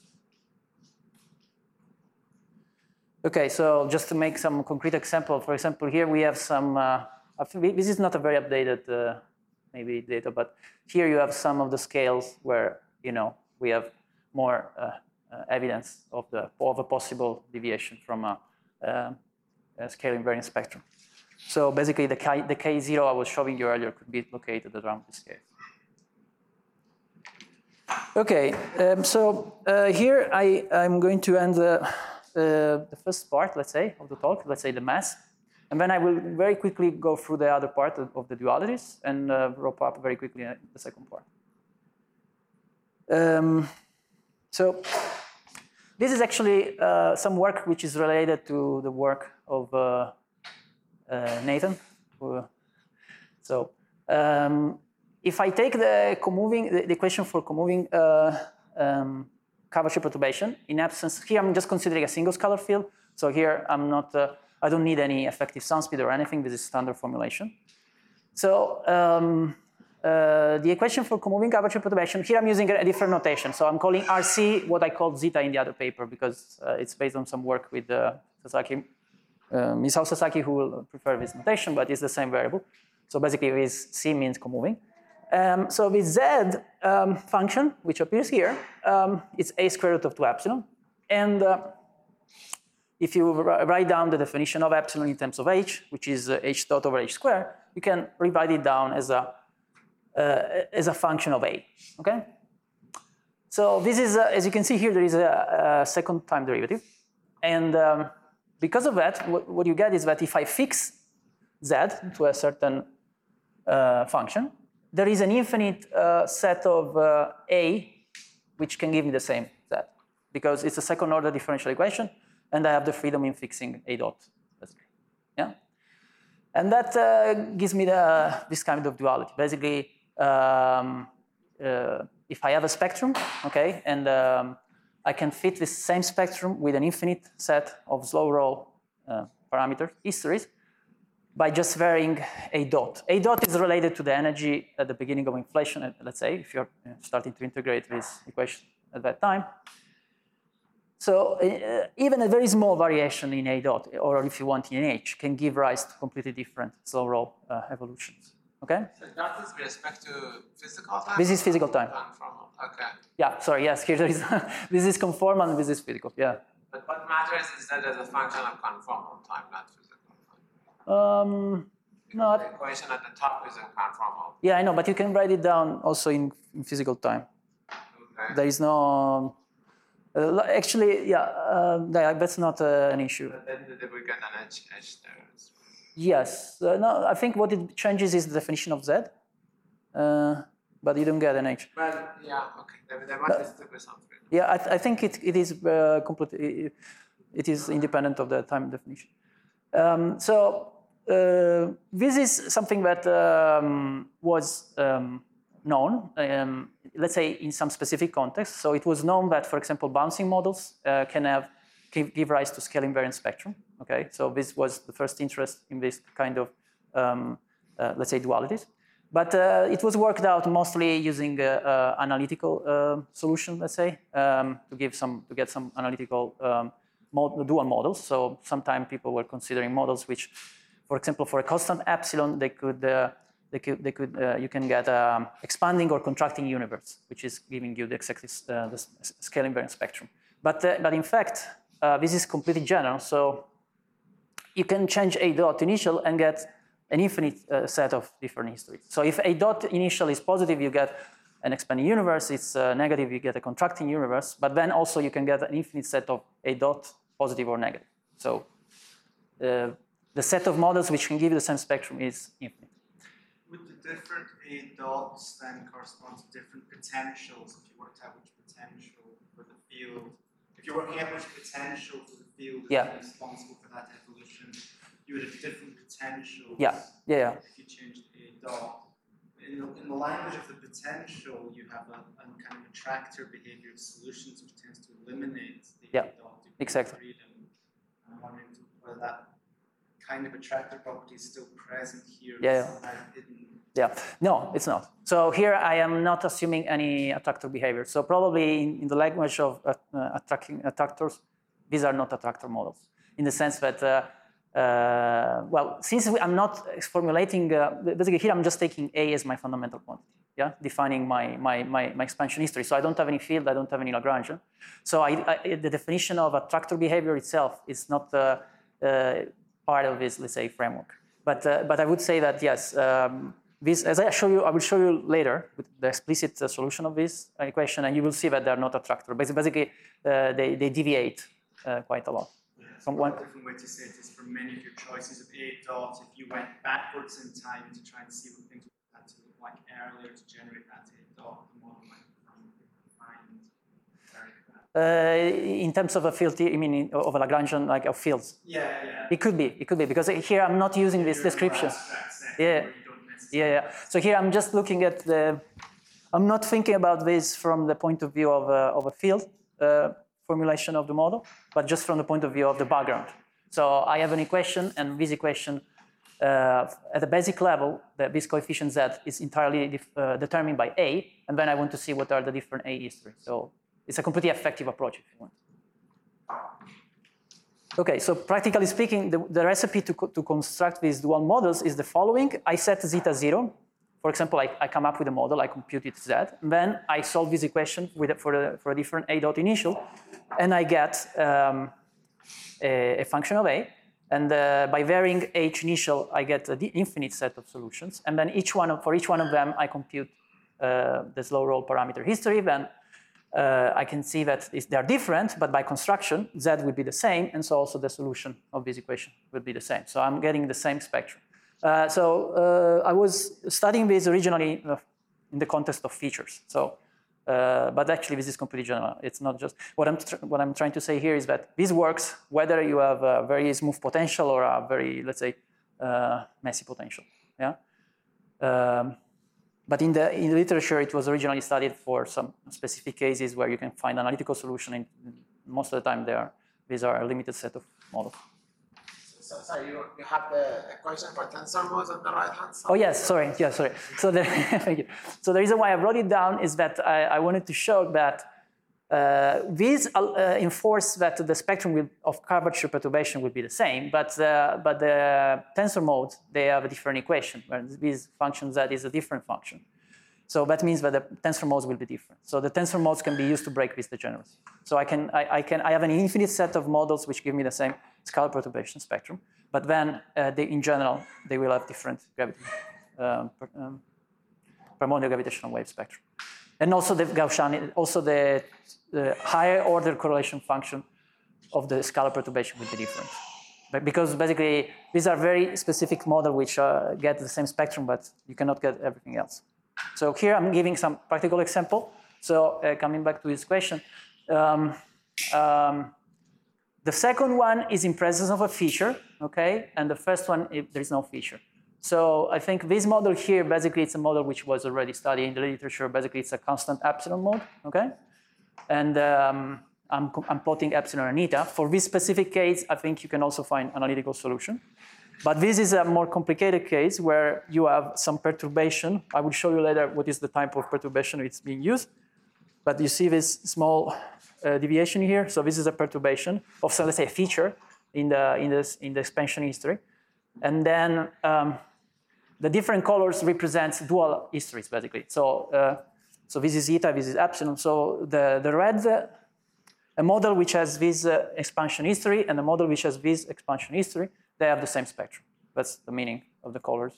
[SPEAKER 1] Okay, so just to make some concrete example, for example, here we have some, I think this is not a very updated maybe data, but here you have some of the scales where, we have more evidence of a possible deviation from a scale invariant spectrum. So basically, the K0 I was showing you earlier could be located around this scale. Okay, so here I'm going to end the first part, let's say, of the talk, let's say the mass. And then I will very quickly go through the other part of the dualities and wrap up very quickly the second part. So this is actually some work which is related to the work of Nathan. So if I take the equation for comoving curvature perturbation in absence, here I'm just considering a single scalar field. So here I'm not, I don't need any effective sound speed or anything. This is standard formulation. So the equation for comoving curvature perturbation, here I'm using a different notation. So I'm calling RC what I called zeta in the other paper because it's based on some work with Sasaki. Misao Sasaki, who will prefer this notation, but it's the same variable. So basically, this C means comoving. So this Z function, which appears here, it's a square root of 2 epsilon. And if you write down the definition of epsilon in terms of h, which is h dot over h squared, you can rewrite it down as a function of a. Okay. So this is, as you can see here, there is a second time derivative, and because of that, what you get is that if I fix z to a certain function, there is an infinite set of a which can give me the same z, because it's a second order differential equation, and I have the freedom in fixing a dot. Yeah, and that gives me this kind of duality. Basically, if I have a spectrum, okay, and I can fit this same spectrum with an infinite set of slow roll parameter histories by just varying a dot. A dot is related to the energy at the beginning of inflation, let's say, if you're starting to integrate this equation at that time. So even a very small variation in a dot, or if you want in h, can give rise to completely different slow roll evolutions. Okay?
[SPEAKER 3] So that is with respect to physical time?
[SPEAKER 1] This is physical time.
[SPEAKER 3] Conformal. Okay.
[SPEAKER 1] Yeah, sorry, yes, here there is, this is conformal and this is physical, yeah.
[SPEAKER 3] But what matters is that as a function of conformal time, not physical time.
[SPEAKER 1] No.
[SPEAKER 3] The equation at the top is in conformal.
[SPEAKER 1] Yeah, I know, but you can write it down also in physical time.
[SPEAKER 3] Okay.
[SPEAKER 1] There is no, actually, yeah, that's not an issue.
[SPEAKER 3] But then we get an edge there.
[SPEAKER 1] Yes, no, I think what it changes is the definition of z, but you don't get an h.
[SPEAKER 3] Well, yeah, okay. There must be still something.
[SPEAKER 1] Yeah, I think it is completely, it is independent of the time definition. So this is something that was known, let's say in some specific context. So it was known that, for example, bouncing models can give rise to scale invariant spectrum. Okay, so this was the first interest in this kind of, let's say, dualities. But it was worked out mostly using analytical solution, let's say, to get some analytical dual models. So sometimes people were considering models which, for example, for a constant epsilon, you can get expanding or contracting universe, which is giving you the exactly the scale invariant spectrum. But in fact, this is completely general. So you can change a dot initial and get an infinite set of different histories. So if a dot initial is positive, you get an expanding universe. It's negative, you get a contracting universe. But then also you can get an infinite set of a dot, positive or negative. So the set of models which can give you the same spectrum is infinite.
[SPEAKER 6] would the different A dots then correspond to different potentials if you worked out which potential for the field? If you're working out which potential for the field
[SPEAKER 1] Yeah.
[SPEAKER 6] is responsible for that evolution, you would have different potentials
[SPEAKER 1] Yeah.
[SPEAKER 6] if you changed the A dot. In the language of the potential, you have a kind of attractor behavior of solutions which tends to eliminate the
[SPEAKER 1] Yeah,
[SPEAKER 6] A dot degree of
[SPEAKER 1] exactly.
[SPEAKER 6] freedom. I'm wondering whether that kind of attractor property is still present here.
[SPEAKER 1] Yeah, yeah.
[SPEAKER 6] Somehow hidden.
[SPEAKER 1] Yeah, no, it's not. So here I am not assuming any attractor behavior. So probably in the language of attractors, these are not attractor models in the sense that, well, since I'm not formulating, basically here I'm just taking A as my fundamental quantity, yeah, defining my expansion history. So I don't have any field, I don't have any Lagrangian. So the definition of attractor behavior itself is not part of this, let's say, framework. But I would say that yes, this, as I will show you later with the explicit solution of this equation, and you will see that they're not attractor. Basically, they deviate quite a lot.
[SPEAKER 6] Yeah, so
[SPEAKER 1] from one.
[SPEAKER 6] a different way to say it is for many of your choices of A dots, if you went backwards in time to try and see what things had to look like earlier to generate that A dot, the model might find very bad.
[SPEAKER 1] In terms of a field, you mean of a Lagrangian, like of fields?
[SPEAKER 6] Yeah.
[SPEAKER 1] It could be, because here I'm not using this description. Yeah. Yeah. So here I'm just looking at I'm not thinking about this from the point of view of a field formulation of the model, but just from the point of view of the background. So I have an equation, and this equation, at the basic level, this coefficient Z is entirely determined by A, and then I want to see what are the different A histories. So it's a completely effective approach if you want. Okay, so practically speaking, the recipe to construct these dual models is the following. I set zeta 0. For example, I come up with a model, I compute it Z, and then I solve this equation for a different A dot initial, and I get a function of A. And by varying H initial, I get the infinite set of solutions. And then for each one of them, I compute the slow roll parameter history. Then I can see that they are different, but by construction, Z will be the same, and so also the solution of this equation will be the same. So I'm getting the same spectrum. I was studying this originally in the context of features. So, but actually, this is completely general. It's not just what I'm trying to say here is that this works whether you have a very smooth potential or a very, let's say, messy potential. Yeah. But in the literature, it was originally studied for some specific cases where you can find analytical solution. And most of the time, these are a limited set of models.
[SPEAKER 3] So you have the equation for tensor modes on the right hand side?
[SPEAKER 1] Oh yes, sorry. Yeah, sorry. So thank you. So the reason why I wrote it down is that I wanted to show that these enforce that the spectrum of curvature perturbation will be the same, but the tensor modes, they have a different equation, where this function Z is a different function. So that means that the tensor modes will be different. So the tensor modes can be used to break this degeneracy. So I have an infinite set of models which give me the same scalar perturbation spectrum, but then in general they will have different gravity, primordial gravitational wave spectrum, and also the Gaussian, also the higher order correlation function of the scalar perturbation will be different. But because basically these are very specific models which get the same spectrum, but you cannot get everything else. So here I'm giving some practical example. So coming back to this question, the second one is in presence of a feature, okay, and the first one there is no feature. So I think this model here, basically it's a model which was already studied in the literature. Basically it's a constant epsilon mode, okay? And I'm plotting epsilon and eta. For this specific case, I think you can also find analytical solution. But this is a more complicated case where you have some perturbation. I will show you later what is the type of perturbation it's being used. But you see this small deviation here. So this is a perturbation of, so let's say, a feature in the expansion history. And then the different colors represents dual histories, basically. So this is eta, this is epsilon. So the red, a model which has this expansion history and a model which has this expansion history, they have the same spectrum. That's the meaning of the colors.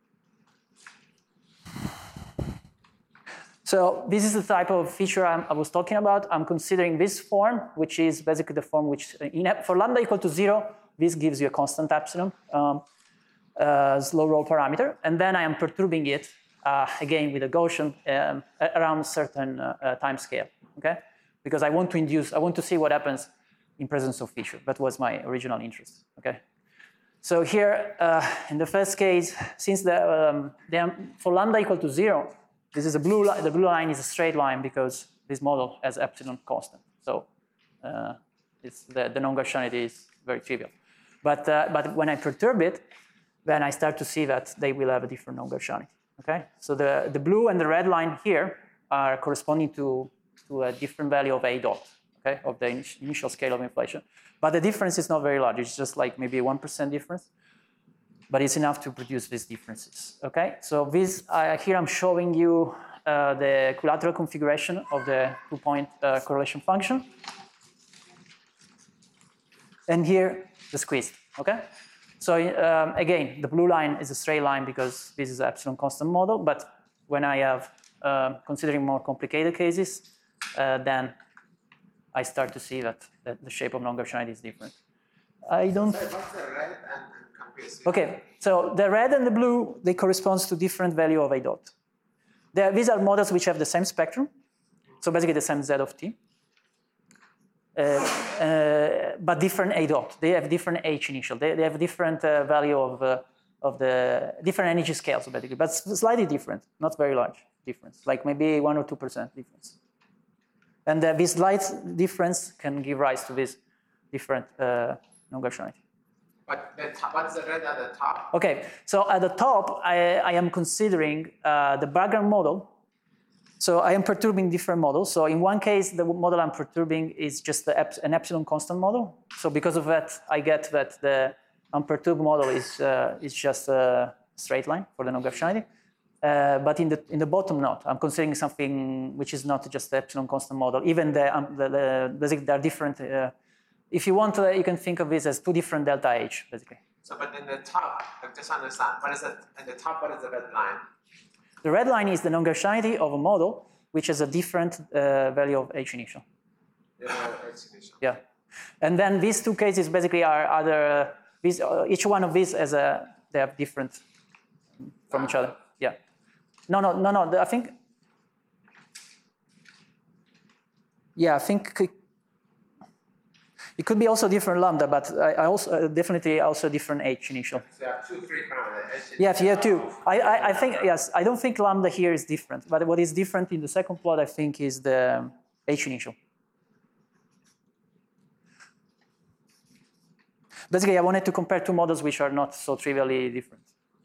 [SPEAKER 1] So this is the type of feature I was talking about. I'm considering this form, which is basically the form which, for lambda equal to 0, this gives you a constant epsilon. slow roll parameter, and then I am perturbing it again with a Gaussian around a certain time scale, okay? Because I want to see what happens in presence of Fisher. That was my original interest, okay? So here, in the first case, since for lambda equal to 0, this is the blue line is a straight line because this model has epsilon constant. So the non-Gaussianity is very trivial. But when I perturb it, then I start to see that they will have a different non-Gaussianity, okay? So the blue and the red line here are corresponding to a different value of A dot, okay, of the initial scale of inflation. But the difference is not very large. It's just like maybe a 1% difference. But it's enough to produce these differences, okay? So this, here I'm showing you the equilateral configuration of the two-point correlation function. And here, the squeezed, okay? So again, the blue line is a straight line because this is an epsilon constant model. But when I have, considering more complicated cases, then I start to see that the shape of non-Gaussianity is different. I don't.
[SPEAKER 3] Sorry, what's the red and confused?
[SPEAKER 1] Okay, so the red and the blue, they correspond to different value of A dot. These are models which have the same spectrum, so basically the same Z of t, but different A dot. They have different H initial. They have different value of the different energy scales, basically, but slightly different, not very large difference, like maybe 1 or 2% difference. And this slight difference can give rise to this different non-Gaussianity.
[SPEAKER 3] But what's the red at the top?
[SPEAKER 1] Okay, so at the top, I am considering the background model. So I am perturbing different models. So in one case, the model I'm perturbing is just an epsilon constant model. So because of that, I get that the unperturbed model is just a straight line for the non-Gaussianity. But in the bottom, not. I'm considering something which is not just the epsilon constant model. Even basically, they are different. If you want, you can think of this as two different delta H, basically.
[SPEAKER 3] So, but in the top, I just understand, what is it? In the top, what is the red line?
[SPEAKER 1] The red line is the non-Gaussianity of a model which has a different value of H initial.
[SPEAKER 3] H initial.
[SPEAKER 1] Yeah. And then these two cases basically are other, each one of these they have different from each other. Yeah. No, I think, yeah, I think it could be also different lambda, but I also definitely also different H initial.
[SPEAKER 3] So you have 2 free parameters.
[SPEAKER 1] Yes, you have two. I think, yes, I don't think lambda here is different, but what is different in the second plot, I think, is the H initial. Basically, I wanted to compare two models which are not so trivially different.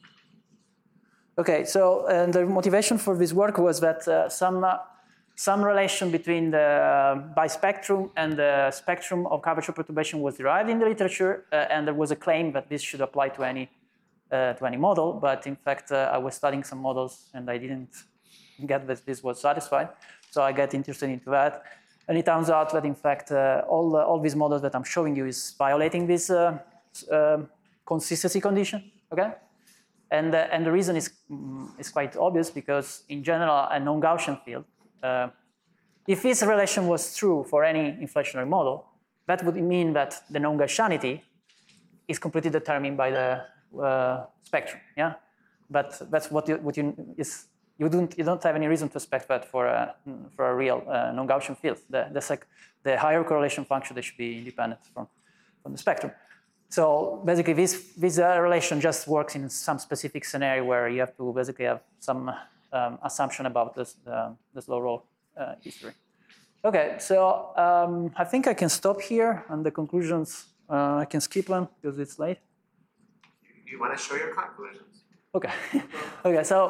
[SPEAKER 1] Okay, so the motivation for this work was that some relation between the bispectrum and the spectrum of curvature perturbation was derived in the literature, and there was a claim that this should apply to any model. But in fact, I was studying some models, and I didn't get that this was satisfied. So I got interested into that, and it turns out that in fact, all these models that I'm showing you is violating this consistency condition. Okay. And the reason is quite obvious, because in general, a non-Gaussian field, if this relation was true for any inflationary model, that would mean that the non-Gaussianity is completely determined by the spectrum. Yeah, but that's you don't have any reason to expect that for a real non-Gaussian field. The higher correlation function, they should be independent from the spectrum. So basically, this relation just works in some specific scenario where you have to basically have some assumption about the slow roll history. Okay, so I think I can stop here, and the conclusions I can skip them because it's late.
[SPEAKER 3] You want to show your conclusions?
[SPEAKER 1] Okay. Okay. So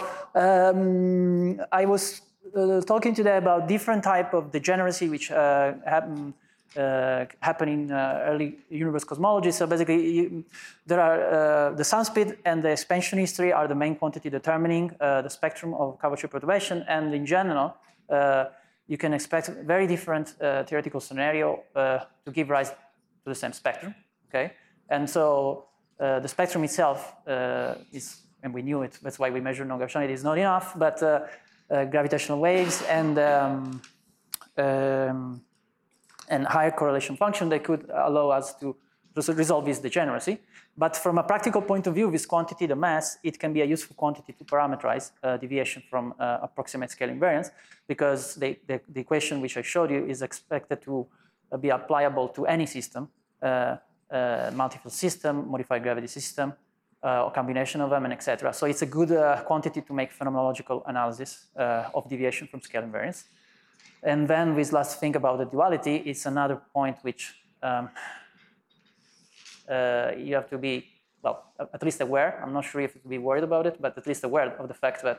[SPEAKER 1] I was talking today about different type of degeneracy which happen in early universe cosmology. So basically, there are the sound speed and the expansion history are the main quantity determining the spectrum of curvature perturbation. And in general, you can expect very different theoretical scenario to give rise to the same spectrum. Okay, and so the spectrum itself is, and we knew it. That's why we measure non-Gaussianity is not enough, but gravitational waves and higher correlation function, they could allow us to resolve this degeneracy. But from a practical point of view, this quantity, the mass, it can be a useful quantity to parameterize deviation from approximate scale invariance, because the equation which I showed you is expected to be applicable to any system, multiple system, modified gravity system, or combination of them, and etc. So it's a good quantity to make phenomenological analysis of deviation from scale invariance. And then this last thing about the duality is another point which you have to be, well, at least aware. I'm not sure if you to be worried about it, but at least aware of the fact that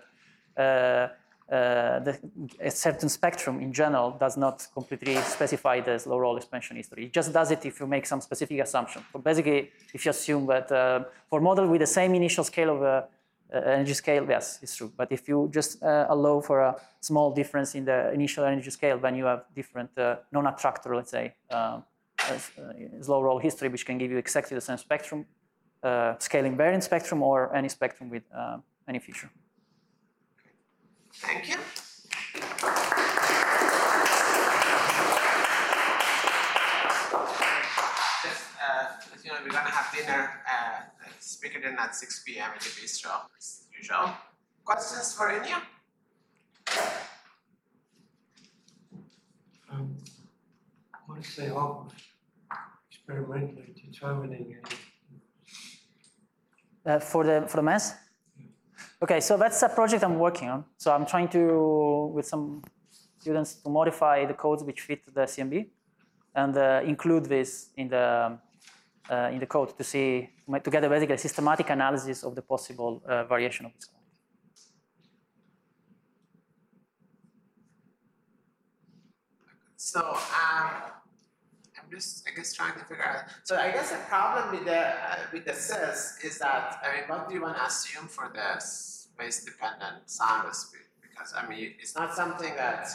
[SPEAKER 1] a certain spectrum in general does not completely specify the slow roll expansion history. It just does it if you make some specific assumption. So basically, if you assume that for a model with the same initial scale of energy scale, yes, it's true. But if you just allow for a small difference in the initial energy scale, then you have different non-attractor, let's say, slow roll history, which can give you exactly the same spectrum, scale invariant spectrum, or any spectrum with any feature.
[SPEAKER 3] Thank you. Just, you know, we're gonna have dinner, speaker dinner at 6 p.m. in the bistro, as usual. Questions for Enya?
[SPEAKER 4] What is the hope of experimentally determining it?
[SPEAKER 1] For the mass? Okay, so that's a project I'm working on. So I'm trying to, with some students, to modify the codes which fit the CMB and include this in the code to see, to get basically a systematic analysis of the possible variation of this code.
[SPEAKER 3] So I'm just, I guess, trying to figure out. So I guess the problem with the sys is that, I mean, what do you want to assume for the space-dependent sound speed? Because I mean, it's not something that,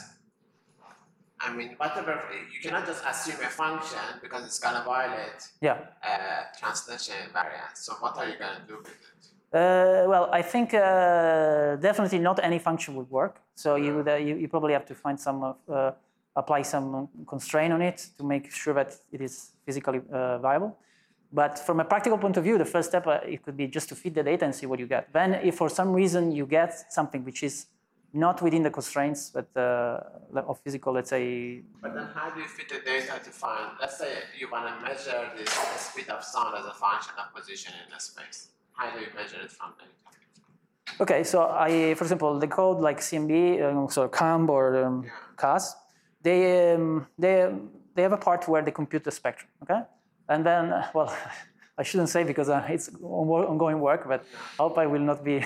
[SPEAKER 3] I mean, whatever, you cannot just assume a function because it's going to violate translation invariance. So what are you going to do with it?
[SPEAKER 1] Well, I think definitely not any function would work. So you probably have to find some apply some constraint on it to make sure that it is physically viable. But from a practical point of view, the first step it could be just to feed the data and see what you get. Then, if for some reason you get something which is not within the constraints but of physical, let's say.
[SPEAKER 3] But then, how do you fit the data to find? Let's say you want to measure the speed of sound as a function of position in a space. How do you measure it from data?
[SPEAKER 1] Okay, so for example, the code like CMB, so CAMB or CAS. They have a part where they compute the spectrum, okay? And then, well, I shouldn't say because it's ongoing work, but I hope I will not be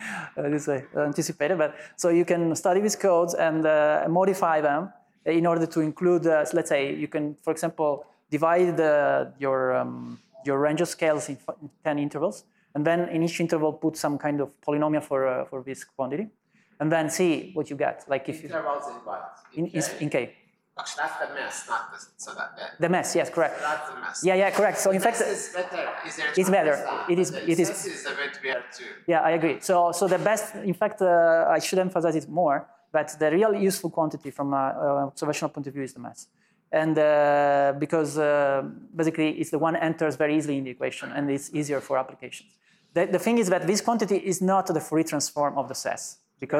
[SPEAKER 1] anticipated. But so you can study these codes and modify them in order to include, let's say, you can, for example, divide your range of scales in 10 intervals, and then in each interval put some kind of polynomial for this quantity. And then see what you get. Like if
[SPEAKER 3] intervals in what?
[SPEAKER 1] In K.
[SPEAKER 3] Actually, that's the mess, not the, so that
[SPEAKER 1] the mess, yes, correct.
[SPEAKER 3] So that's the mess.
[SPEAKER 1] Yeah, correct. So in fact,
[SPEAKER 3] is better.
[SPEAKER 1] It's better. It is.
[SPEAKER 3] It is a bit weird too.
[SPEAKER 1] Yeah, I agree. So the best, in fact, I should emphasize it more. But the real useful quantity from an observational point of view is the mass, and because basically it's the one enters very easily in the equation, and it's easier for applications. The thing is that this quantity is not the Fourier transform of the SES.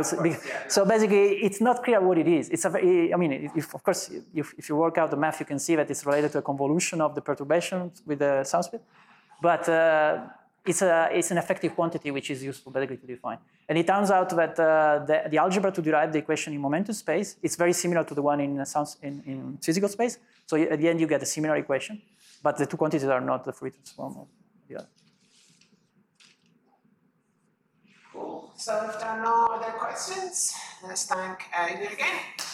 [SPEAKER 1] So basically, it's not clear what it is. It's I mean, of course, if you work out the math, you can see that it's related to a convolution of the perturbation with the sound speed. But it's an effective quantity which is useful basically to define. And it turns out that the algebra to derive the equation in momentum space is very similar to the one in physical space. So at the end, you get a similar equation, but the two quantities are not the Fourier transform of the other.
[SPEAKER 3] Cool. So if there are no other questions, let's thank Enya again.